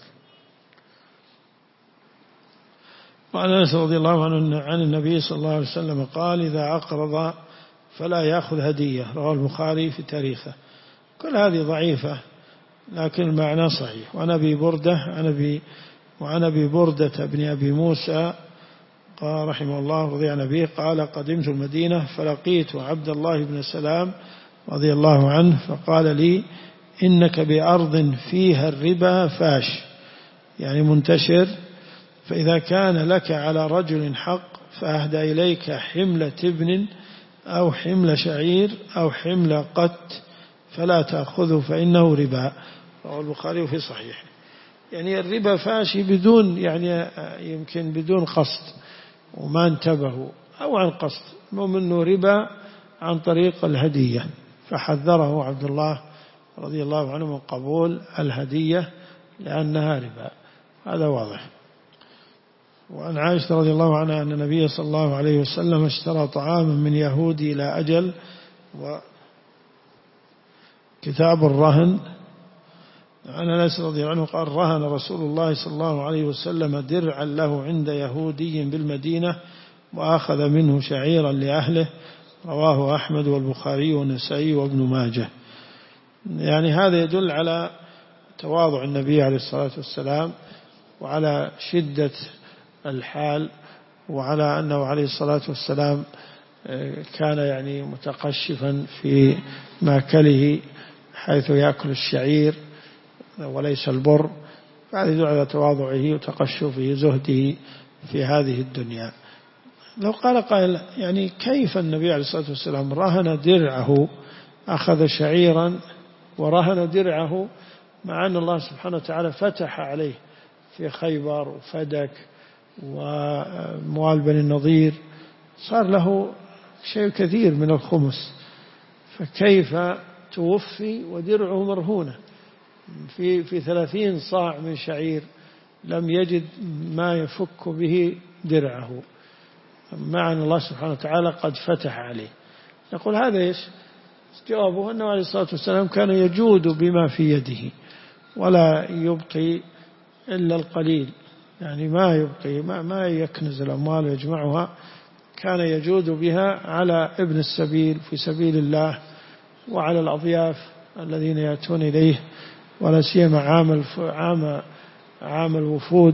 وعن أنس رضي الله عنه عن النبي صلى الله عليه وسلم قال إذا أقرض فلا يأخذ هدية، رواه البخاري في تاريخه. كل هذه ضعيفة لكن المعنى صحيح. وعن أبي بردة بن أبي موسى قال رحمه الله رضي عن أبيه قال قدمت المدينة فلقيت عبد الله بن سلام رضي الله عنه فقال لي إنك بأرض فيها الربا فاش، يعني منتشر، فإذا كان لك على رجل حق فأهدى إليك حملة ابن أو حمل شعير أو حمل قت فلا تأخذه فإنه ربا، رواه البخاري في صحيح. يعني الربا فاشي بدون، يعني يمكن بدون قصد وما انتبهوا، أو عن قصد، منه ربا عن طريق الهدية، فحذره عبد الله رضي الله عنه من قبول الهدية لأنها ربا، هذا واضح. وعن عائشة رضي الله عنها أن النبي صلى الله عليه وسلم اشترى طعاما من يهودي إلى أجل، وكتاب الرهن. عن أنس رضي الله عنه قال رهن رسول الله صلى الله عليه وسلم درعا له عند يهودي بالمدينة وأخذ منه شعيرا لأهله، رواه أحمد والبخاري والنسائي وابن ماجه. يعني هذا يدل على تواضع النبي عليه الصلاة والسلام وعلى شدة الحال، وعلى أنه عليه الصلاة والسلام كان يعني متقشفا في ماكله حيث يأكل الشعير وليس البر، هذا يدل على تواضعه وتقشفه زهده في هذه الدنيا. لو قال قائل يعني كيف النبي عليه الصلاة والسلام رهن درعه، أخذ شعيرا ورهن درعه، مع أن الله سبحانه وتعالى فتح عليه في خيبر وفدك وموال بن النضير، صار له شيء كثير من الخمس، فكيف توفي ودرعه مرهونة في 30 صاع من شعير لم يجد ما يفك به درعه، مع أن الله سبحانه وتعالى قد فتح عليه. نقول هذا إيش جوابه؟ أنه عليه الصلاة والسلام كان يجود بما في يده ولا يبقي إلا القليل، يعني ما يبقي، ما يكنز الأموال ويجمعها، كان يجود بها على ابن السبيل في سبيل الله وعلى الأضياف الذين يأتون إليه، ولا سيما عام الوفود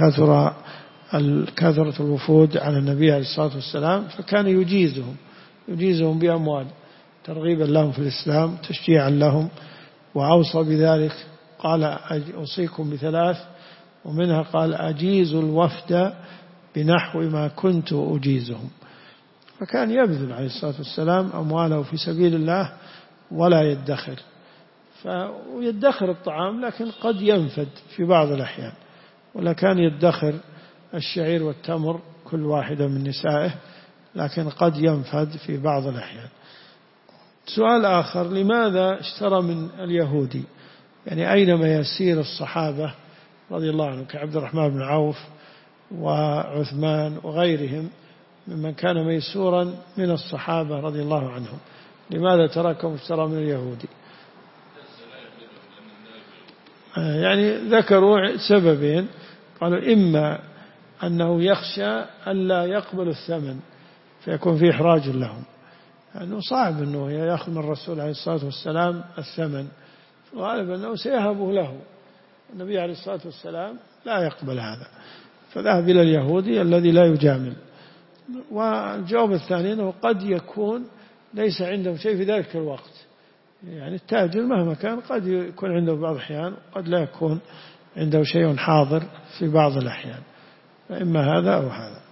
كثرة الوفود على النبي عليه الصلاة والسلام، فكان يجيزهم بأموال ترغيبا لهم في الإسلام تشجيعا لهم، وأوصى بذلك قال أوصيكم ب3، ومنها قال أجيز الوفد بنحو ما كنت أجيزهم، فكان يبذل عليه الصلاة والسلام أمواله في سبيل الله ولا يدخر، ويدخر الطعام لكن قد ينفد في بعض الأحيان، ولا كان يدخر الشعير والتمر كل واحدة من نسائه، لكن قد ينفد في بعض الأحيان. سؤال آخر، لماذا اشترى من اليهودي؟ يعني أينما يسير الصحابة رضي الله عنهم كعبد الرحمن بن عوف وعثمان وغيرهم ممن كان ميسورا من الصحابة رضي الله عنهم، لماذا تركهم اشترى من اليهودي؟ يعني ذكروا سببين، قالوا إما أنه يخشى ألا يقبل الثمن فيكون فيه إحراج لهم، لأنه صعب أنه يأخذ من الرسول عليه الصلاة والسلام الثمن، غالب أنه سيهبه له، النبي عليه الصلاة والسلام لا يقبل هذا، فذهب إلى اليهودي الذي لا يجامل. والجواب الثاني أنه قد يكون ليس عنده شيء في ذلك الوقت، يعني التاجر مهما كان قد يكون عنده بعض الأحيان، قد لا يكون عنده شيء حاضر في بعض الأحيان، فإما هذا أو هذا.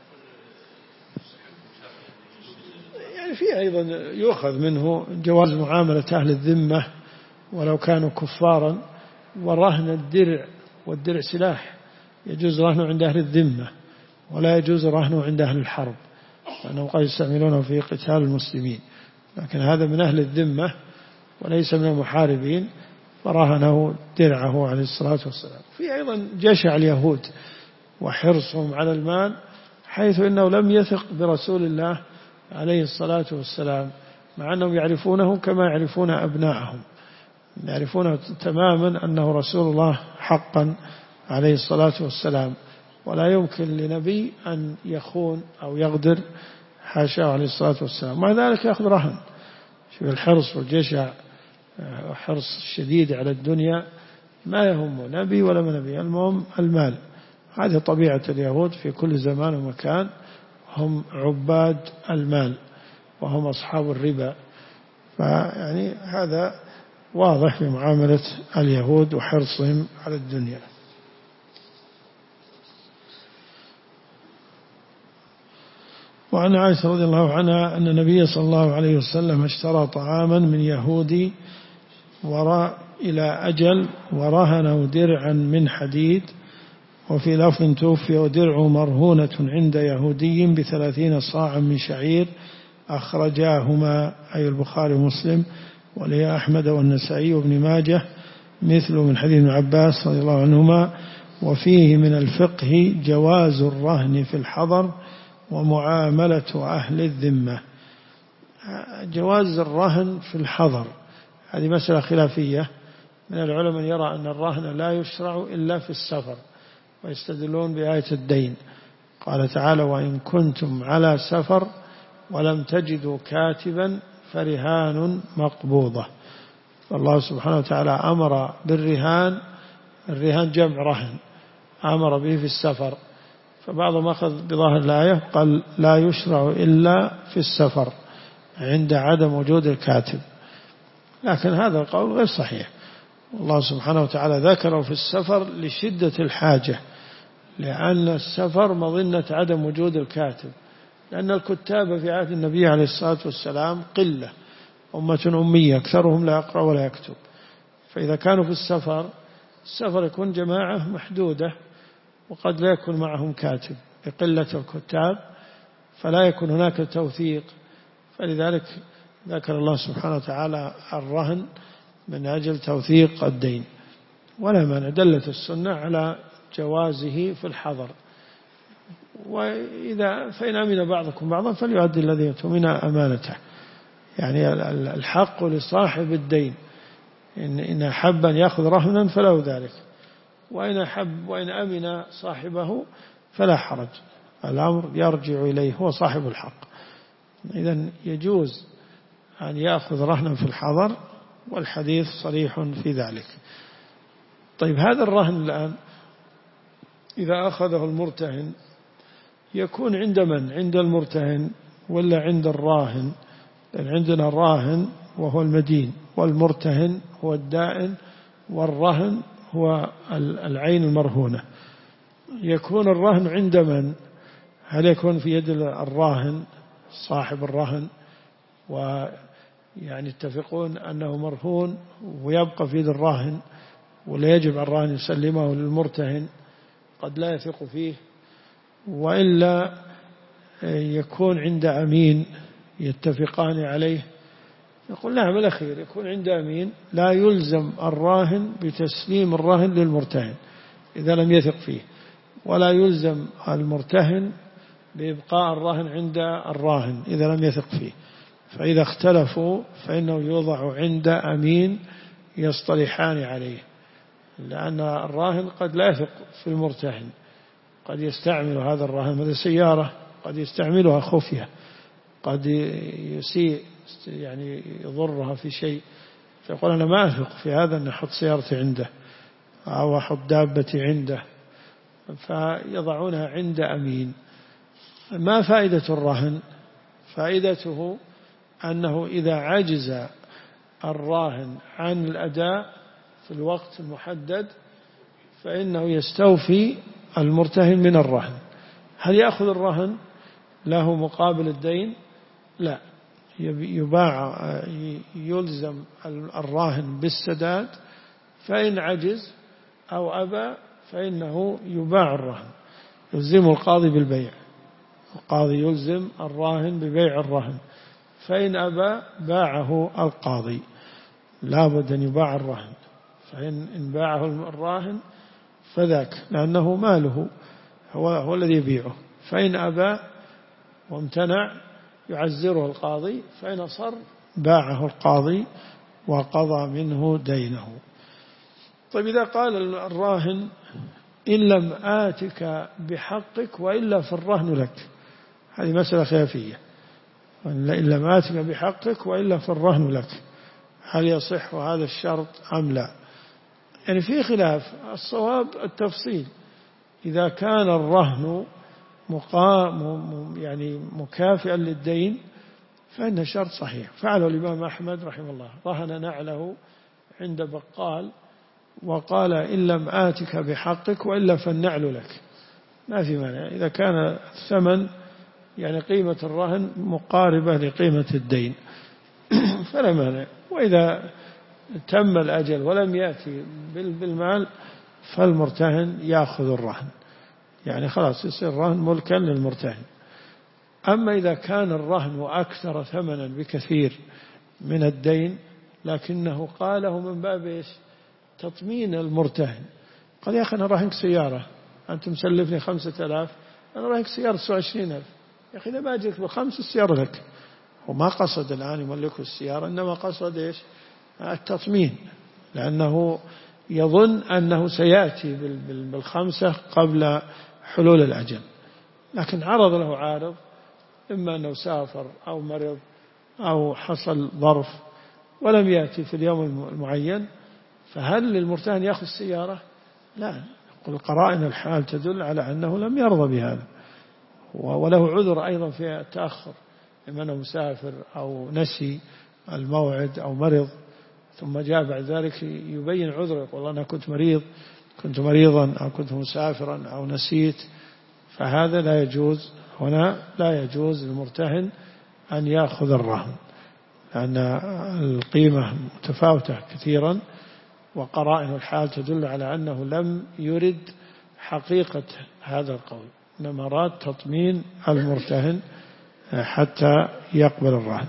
يعني في أيضا يؤخذ منه جواز معاملة أهل الذمة ولو كانوا كفارا، ورهن الدرع، والدرع سلاح يجوز رهنه عند أهل الذمة ولا يجوز رهنه عند أهل الحرب، لأنهم قد يستعملونه في قتال المسلمين، لكن هذا من أهل الذمة وليس من المحاربين، فرهنه درعه عليه الصلاة والسلام. في أيضا جشع اليهود وحرصهم على المال، حيث إنه لم يثق برسول الله عليه الصلاة والسلام، مع أنهم يعرفونه كما يعرفون أبناءهم، يعرفون تماما أنه رسول الله حقا عليه الصلاة والسلام، ولا يمكن لنبي أن يخون أو يغدر، حاشاه عليه الصلاة والسلام، مع ذلك يأخذ رهن. شوف الحرص والجشع، حرص شديد على الدنيا، ما يهم نبي ولا من نبي، المهم المال. هذه طبيعة اليهود في كل زمان ومكان، هم عباد المال وهم أصحاب الربا، فيعني هذا واضح في معاملة اليهود وحرصهم على الدنيا. وعن عائشة رضي الله عنها أن النبي صلى الله عليه وسلم اشترى طعاما من يهودي وراء إلى أجل ورهنه درعا من حديد، وفي لفظ توفي ودرعه مرهونة عند يهودي ب30 صاعا من شعير، أخرجاهما أي البخاري ومسلم، ولي أحمد والنسائي وابن ماجه مثله من حديث ابن عباس رضي الله عنهما. وفيه من الفقه جواز الرهن في الحضر ومعاملة أهل الذمة. جواز الرهن في الحضر هذه مسألة خلافية، من العلماء من يرى أن الرهن لا يشرع إلا في السفر، ويستدلون بآية الدين، قال تعالى: وإن كنتم على سفر ولم تجدوا كاتبا فرهان مقبوضة. فالله سبحانه وتعالى أمر بالرهان، الرهان جمع رهن، أمر به في السفر، فبعضهم أخذ بظاهر الآية قال لا يشرع إلا في السفر عند عدم وجود الكاتب، لكن هذا القول غير صحيح. الله سبحانه وتعالى ذكره في السفر لشدة الحاجة، لأن السفر مظنة عدم وجود الكاتب، لأن الكتاب في عهد النبي عليه الصلاة والسلام قلة، أمة أمية أكثرهم لا يقرأ ولا يكتب، فإذا كانوا في السفر يكون جماعة محدودة وقد لا يكون معهم كاتب بقلة الكتاب، فلا يكون هناك توثيق، فلذلك ذكر الله سبحانه وتعالى الرهن من أجل توثيق الدين. ولا مانع، دلت السنة على جوازه في الحضر. فإن أمن بعضكم بعضا فليؤدي الذي يؤتمن أمانته، يعني الحق لصاحب الدين، إن أحب أن يأخذ رهنا فله ذلك، وإن أمن صاحبه فلا حرج، الأمر يرجع إليه، هو صاحب الحق. إذن يجوز أن يأخذ رهنا في الحضر، والحديث صريح في ذلك. طيب هذا الرهن الآن إذا أخذه المرتهن يكون عند من؟ عند المرتهن ولا عند الراهن؟ لأن عندنا الراهن وهو المدين، والمرتهن هو الدائن، والرهن هو العين المرهونة. يكون الرهن عند من؟ هل يكون في يد الراهن صاحب الرهن، ويعني يتفقون أنه مرهون ويبقى في يد الراهن، ولا يجب على الراهن يسلمه للمرتهن قد لا يثق فيه؟ وإلا يكون عند أمين يتفقان عليه؟ يقول نعم الأخير، يكون عند أمين لا يلزم الراهن بتسليم الرهن للمرتهن إذا لم يثق فيه، ولا يلزم المرتهن بإبقاء الرهن عند الراهن إذا لم يثق فيه. فإذا اختلفوا فإنه يوضع عند أمين يصطلحان عليه، لأن الراهن قد لا يثق في المرتهن، قد يستعمل هذا الراهن مثل سيارة قد يستعملها خفية، قد يسيء يعني يضرها في شيء، فيقول أنا ما أثق في هذا أن أحط سيارتي عنده أو أحط دابتي عنده، فيضعونها عند أمين. ما فائدة الرهن؟ فائدته أنه إذا عجز الراهن عن الأداء في الوقت المحدد فإنه يستوفي المرتهن من الرهن. هل يأخذ الرهن له مقابل الدين؟ لا، يباع، يلزم الراهن بالسداد، فإن عجز أو أبى فإنه يباع الرهن، يلزم القاضي بالبيع، القاضي يلزم الراهن ببيع الرهن، فإن أبى باعه القاضي، لا بد أن يباع الرهن، فإن باعه الراهن فذاك لأنه ماله هو الذي يبيعه، فإن أبى وامتنع يعزره القاضي، فإن أصر باعه القاضي وقضى منه دينه. طيب إذا قال الراهن إن لم آتك بحقك وإلا فالرهن لك، هذه مسألة خلافية، إن لم آتك بحقك وإلا فالرهن لك، هل يصح هذا الشرط أم لا؟ يعني في خلاف، الصواب التفصيل، إذا كان الرهن يعني مكافئا للدين فإن الشرط صحيح. فعله الإمام أحمد رحمه الله، رهن نعله عند بقال وقال إن لم آتك بحقك وإلا فالنعل لك، ما في مانع إذا كان الثمن يعني قيمة الرهن مقاربة لقيمة الدين فلا مانع، وإذا تم الأجل ولم يأتي بالمال فالمرتهن يأخذ الرهن، يعني خلاص يصير الرهن ملكا للمرتهن. أما إذا كان الرهن أكثر ثمنا بكثير من الدين لكنه قاله من باب إيش؟ تطمين المرتهن، قال يا أخي أنا راهنك سيارة، أنت مسلفني 5000، أنا راهنك سيارة 26000، يا أخي إذا ما أجيك ب5 السيارة لك. وما قصد الآن يملكه السيارة، إنما قصد إيش؟ التطمين، لأنه يظن أنه سيأتي ب5 قبل حلول الأجل، لكن عرض له عارض، إما أنه سافر أو مرض أو حصل ظرف ولم يأتي في اليوم المعين، فهل للمرتهن يأخذ السيارة؟ لا، يقول قرائن الحال تدل على أنه لم يرضى بهذا، وله عذر أيضا في التأخر، إما أنه مسافر أو نسي الموعد أو مرض، ثم جاء بعد ذلك يبين عذره، يقول أنا كنت مريضا أو كنت مسافرا أو نسيت، فهذا لا يجوز. هنا لا يجوز للمرتهن أن يأخذ الرهن، لأن القيمة متفاوتة كثيرا، وقرائن الحال تدل على أنه لم يرد حقيقة هذا القول، إنما أراد تطمين المرتهن حتى يقبل الرهن.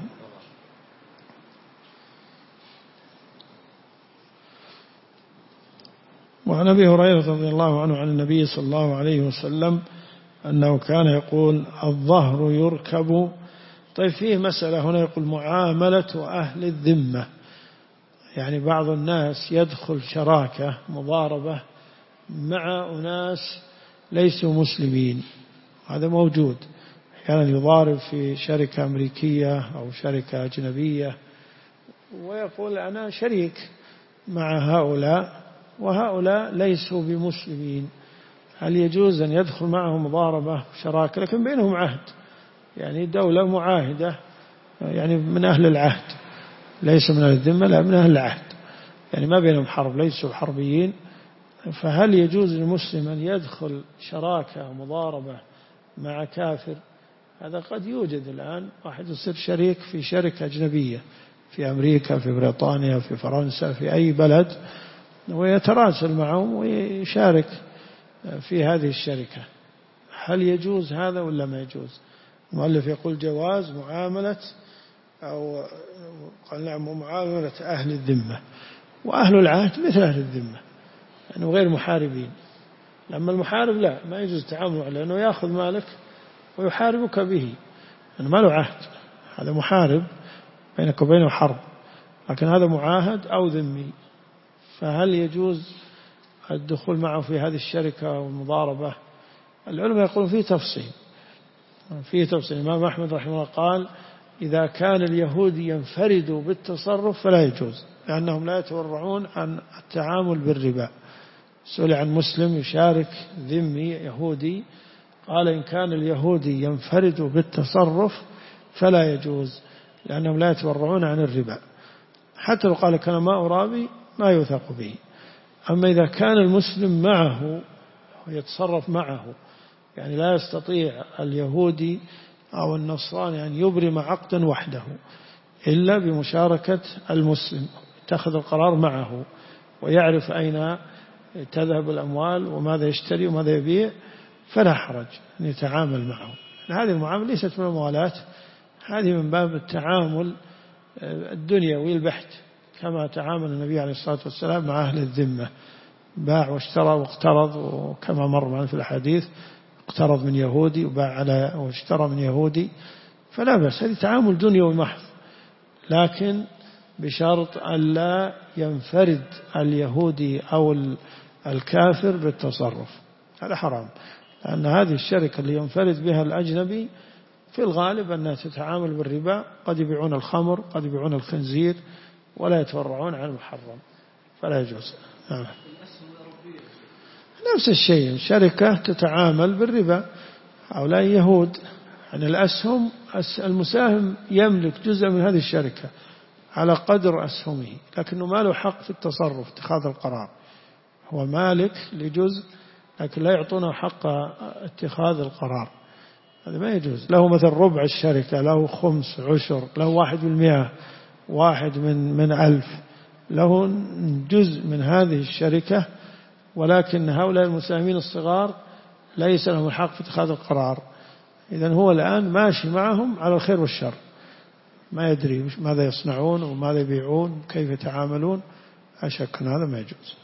وعن أبي هريرة رضي الله عنه عن النبي صلى الله عليه وسلم أنه كان يقول الظهر يركب. طيب فيه مسألة هنا، يقول معاملة أهل الذمة، يعني بعض الناس يدخل شراكة مضاربة مع أناس ليسوا مسلمين، هذا موجود، أحيانا يضارب في شركة أمريكية أو شركة أجنبية ويقول أنا شريك مع هؤلاء وهؤلاء ليسوا بمسلمين، هل يجوز أن يدخل معهم مضاربة شراكة لكن بينهم عهد، يعني دولة معاهدة، يعني من أهل العهد، ليس من أهل الذمة، لا من أهل العهد، يعني ما بينهم حرب، ليسوا حربيين، فهل يجوز للمسلم أن يدخل شراكة مضاربة مع كافر؟ هذا قد يوجد الآن، واحد يصير شريك في شركة أجنبية في أمريكا، في بريطانيا، في فرنسا، في أي بلد، ويتراسل معهم ويشارك في هذه الشركة، هل يجوز هذا ولا ما يجوز؟ المؤلف يقول جواز معاملة، أو قال نعم معاملة أهل الذمة، وأهل العهد مثل أهل الذمة، يعني غير محاربين. لما المحارب لا، ما يجوز التعامل معه، لأنه يأخذ مالك ويحاربك به، يعني ما له عهد، هذا محارب بينك وبينه حرب، لكن هذا معاهد أو ذمي، فهل يجوز الدخول معه في هذه الشركة والمضاربة، العلماء يقولون فيه تفصيل. الإمام أحمد رحمه الله قال إذا كان اليهودي ينفرد بالتصرف فلا يجوز، لأنهم لا يتورعون عن التعامل بالربا. سئل عن مسلم يشارك ذمي يهودي، قال إن كان اليهودي ينفرد بالتصرف فلا يجوز، لأنهم لا يتورعون عن الربا. حتى لو قال كان ماء رابي ما يوثق به. أما إذا كان المسلم معه ويتصرف معه، يعني لا يستطيع اليهودي أو النصراني أن يبرم عقدا وحده إلا بمشاركة المسلم، يتخذ القرار معه ويعرف أين تذهب الأموال وماذا يشتري وماذا يبيع، فلا حرج أن يتعامل معه. هذه المعاملة ليست من الموالاة، هذه من باب التعامل الدنيوي البحت، كما تعامل النبي عليه الصلاة والسلام مع أهل الذمة، باع واشترى واقترض، وكما مر معنا في الحديث اقترض من يهودي وباع واشترى من يهودي، فلا بأس، هذه تعامل دنيوي محض، لكن بشرط ألا ينفرد اليهودي أو الكافر بالتصرف، هذا حرام. لأن هذه الشركة اللي ينفرد بها الأجنبي في الغالب أنها تتعامل بالربا، قد يبيعون الخمر، قد يبيعون الخنزير، ولا يتورعون عن المحرم، فلا يجوز. نفس الشيء، شركة تتعامل بالربا، هؤلاء يهود، يعني الأسهم، المساهم يملك جزء من هذه الشركة على قدر أسهمه، لكنه ما له حق في التصرف اتخاذ القرار، هو مالك لجزء لكن لا يعطونه حق اتخاذ القرار، هذا ما يجوز. له مثل ربع الشركة، له خمس، عشر، له 1%، 1 من 1000، له جزء من هذه الشركة، ولكن هؤلاء المساهمين الصغار ليس لهم الحق في اتخاذ القرار. إذن هو الآن ماشي معهم على الخير والشر، ما يدري ماذا يصنعون وماذا يبيعون كيف يتعاملون، أشك أن هذا ما يجوز.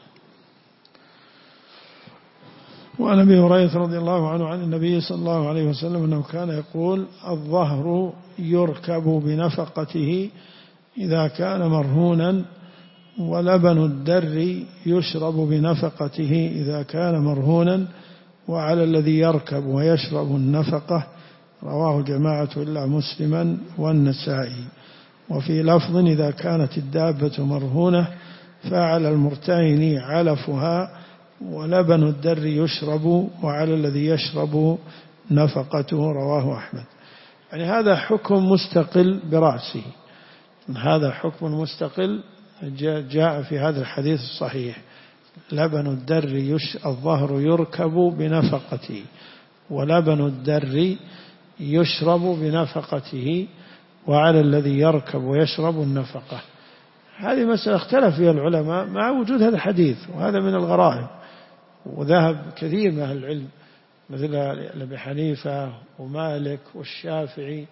وعن أبي هريرة رضي الله عنه عن النبي صلى الله عليه وسلم أنه كان يقول الظهر يركب بنفقته إذا كان مرهونا، ولبن الدر يشرب بنفقته إذا كان مرهونا، وعلى الذي يركب ويشرب النفقة. رواه جماعة إلا مسلما والنسائي. وفي لفظ إذا كانت الدابة مرهونة فعلى المرتهن علفها، ولبن الدر يشرب وعلى الذي يشرب نفقته. رواه أحمد. يعني هذا حكم مستقل برأسه، هذا حكم مستقل جاء في هذا الحديث الصحيح. لبن الدر الظهر يركب بنفقته، ولبن الدر يشرب بنفقته، وعلى الذي يركب ويشرب النفقة. هذه مسألة اختلف فيها العلماء مع وجود هذا الحديث، وهذا من الغرائب، وذهب كثير من أهل العلم مثل أبي حنيفة ومالك والشافعي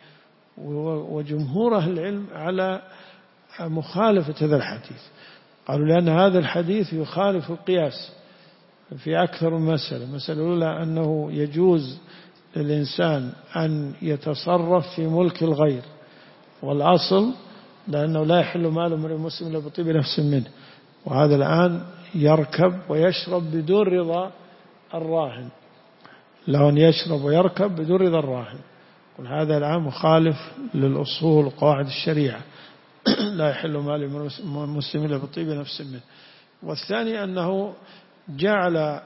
وجمهور أهل العلم على مخالفة هذا الحديث. قالوا لأن هذا الحديث يخالف القياس في أكثر من مسألة. المسألة الأولى أنه يجوز للإنسان أن يتصرف في ملك الغير، والأصل لأنه لا يحل مال امرئ مسلم إلا بطيب نفس منه، وهذا الآن يركب ويشرب بدون رضا الراهن، له أن يشرب ويركب بدون رضا الراهن، وهذا الآن مخالف للأصول وقواعد الشريعة، لا يحل مال امرئ مسلم إلا بطيب نفس منه. والثاني أنه جعل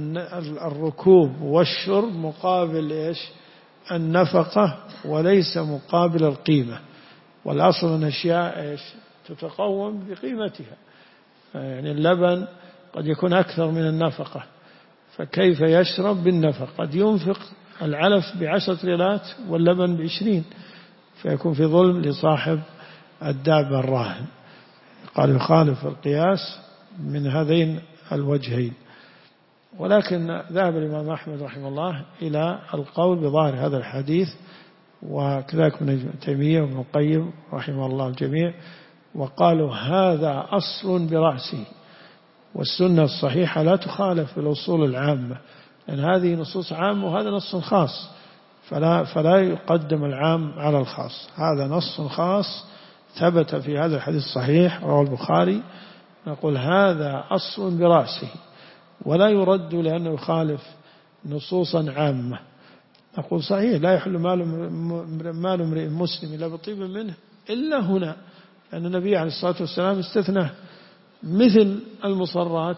الركوب والشرب مقابل إيش؟ النفقة، وليس مقابل القيمة، والأصل أن أشياء إيش؟ تتقوم بقيمتها، يعني اللبن قد يكون أكثر من النفقة، فكيف يشرب بالنفقة؟ قد ينفق العلف ب10 ريالات واللبن ب20، فيكون في ظلم لصاحب الدابة الراهن. قال يخالف القياس من هذين الوجهين. ولكن ذهب الإمام أحمد رحمه الله إلى القول بظاهر هذا الحديث، وكذلك ابن تيمية وابن القيم رحمه الله الجميع، وقالوا هذا أصل برأسه، والسنة الصحيحة لا تخالف بالأصول العامة، لأن هذه نصوص عامة وهذا نص خاص، فلا يقدم العام على الخاص. هذا نص خاص ثبت في هذا الحديث الصحيح رواه البخاري، نقول هذا أصل برأسه، ولا يرد لأنه يخالف نصوصا عامة. نقول صحيح لا يحل مال امرئ مسلم إلا بطيب منه إلا هنا، لأن النبي عليه الصلاة والسلام استثنى مثل المصرات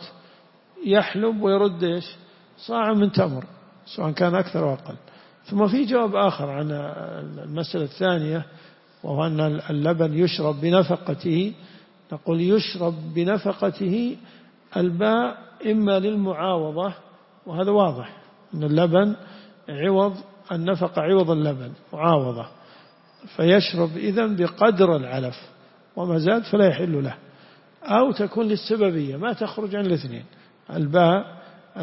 يحلب ويرد إيش؟ صاع من تمر سواء كان أكثر أو أقل. ثم في جواب آخر عن المسألة الثانية، وهو أن اللبن يشرب بنفقته. نقول يشرب بنفقته، الباء إما للمعاوضة، وهذا واضح أن اللبن عوض النفقة، عوض اللبن معاوضة، فيشرب إذن بقدر العلف، وما زاد فلا يحل له. أو تكون للسببية، ما تخرج عن الاثنين. الباء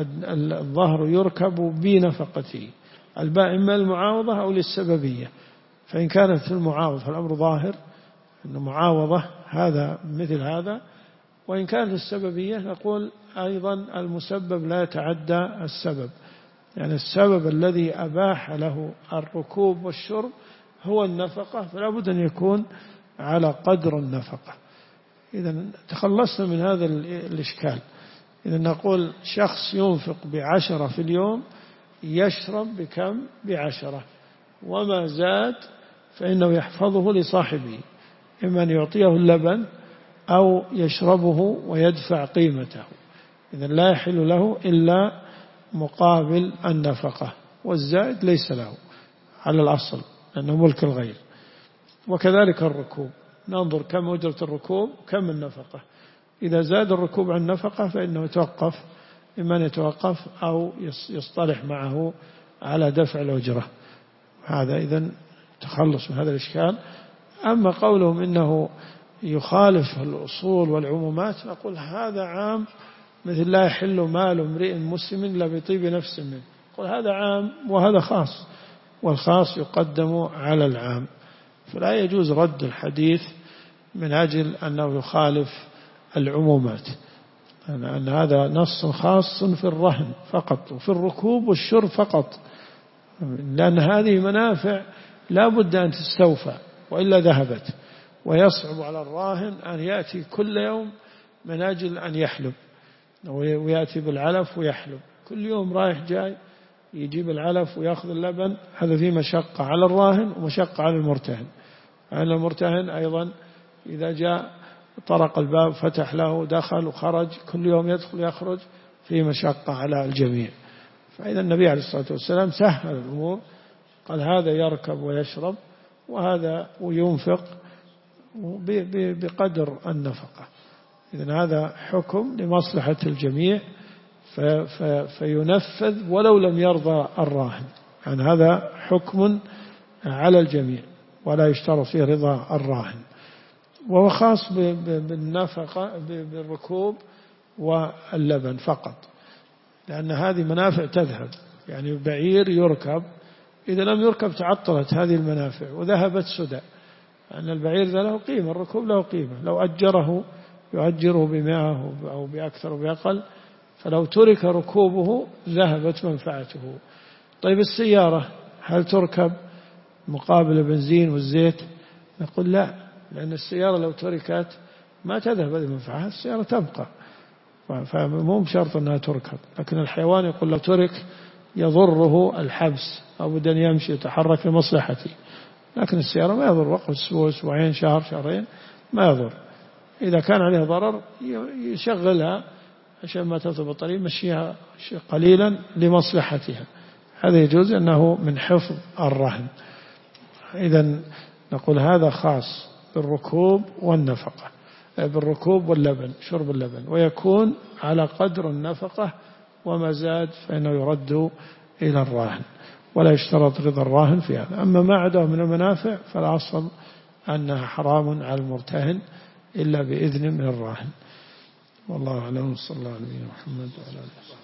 الظهر يركب بنفقته، الباء إما المعاوضة أو للسببية. فإن كانت المعاوضة فالأمر ظاهر أن معاوضة هذا مثل هذا، وإن كانت السببية نقول أيضا المسبب لا يتعدى السبب، يعني السبب الذي أباح له الركوب والشرب هو النفقة، فلا بد أن يكون على قدر النفقة. إذا تخلصنا من هذا الإشكال. إذا نقول شخص ينفق 10 في اليوم يشرب بكم؟ 10، وما زاد فإنه يحفظه لصاحبه، إما أن يعطيه اللبن أو يشربه ويدفع قيمته. إذا لا يحل له إلا مقابل النفقة، والزائد ليس له على الأصل لأنه ملك الغير. وكذلك الركوب، ننظر كم أجرة الركوب كم النفقة. إذا زاد الركوب عن النفقة فإنه يتوقف، إما أن يتوقف أو يصطلح معه على دفع الأجرة. هذا إذن تخلص من هذا الإشكال. أما قولهم إنه يخالف الأصول والعمومات، نقول هذا عام، مثل لا يحل مال امرئ مسلم إلا بطيب نفس منه. نقول هذا عام وهذا خاص، والخاص يقدم على العام، فلا يجوز رد الحديث من أجل أنه يخالف العمومات، أن هذا نص خاص في الرهن فقط وفي الركوب والشرب فقط، لأن هذه منافع لا بد أن تستوفى وإلا ذهبت. ويصعب على الراهن أن يأتي كل يوم من أجل أن يحلب، ويأتي بالعلف ويحلب كل يوم رايح جاي يجيب العلف ويأخذ اللبن. هذا فيه مشقة على الراهن ومشقة على المرتهن. على المرتهن أيضا إذا جاء طرق الباب فتح له دخل وخرج، كل يوم يدخل ويخرج، فيه مشقة على الجميع. فإذا النبي عليه الصلاة والسلام سهل الأمور، قال هذا يركب ويشرب وهذا وينفق بقدر النفقة. إذن هذا حكم لمصلحة الجميع فينفذ ولو لم يرضى الراهن، يعني هذا حكم على الجميع ولا يشترط فيه رضا الراهن. وهو خاص بالنفقة بالركوب واللبن فقط، لأن هذه منافع تذهب. يعني البعير يركب، إذا لم يركب تعطلت هذه المنافع وذهبت سدى، لأن البعير له قيمة، الركوب له قيمة. لو أجره يؤجره ب100 أو بأكثر وبأقل، فلو ترك ركوبه ذهبت منفعته. طيب السيارة هل تركب مقابل البنزين والزيت؟ نقول لا، لأن السيارة لو تركت ما تذهب هذه المنفعة، السيارة تبقى، فمو بشرط أنها تركب. لكن الحيوان يقول لو ترك يضره الحبس أو بد أن يمشي يتحرك لمصلحته، لكن السيارة ما يضر، وقت أسبوع أسبوعين شهر شهرين ما يضر. إذا كان عليها ضرر يشغلها عشان ما تطلب الطريق، مشيها قليلا لمصلحتها، هذا يجوز أنه من حفظ الرهن. إذن نقول هذا خاص بالركوب والنفقة، بالركوب واللبن، شرب اللبن، ويكون على قدر النفقة، وما زاد فإنه يرد إلى الراهن ولا يشترط رضا الراهن في هذا. أما ما عداه من المنافع فالأصل أنها حرام على المرتهن إلا بإذن من الراهن. والله أعلم. صلى الله عليه وسلم محمد وعلى آله وسلم.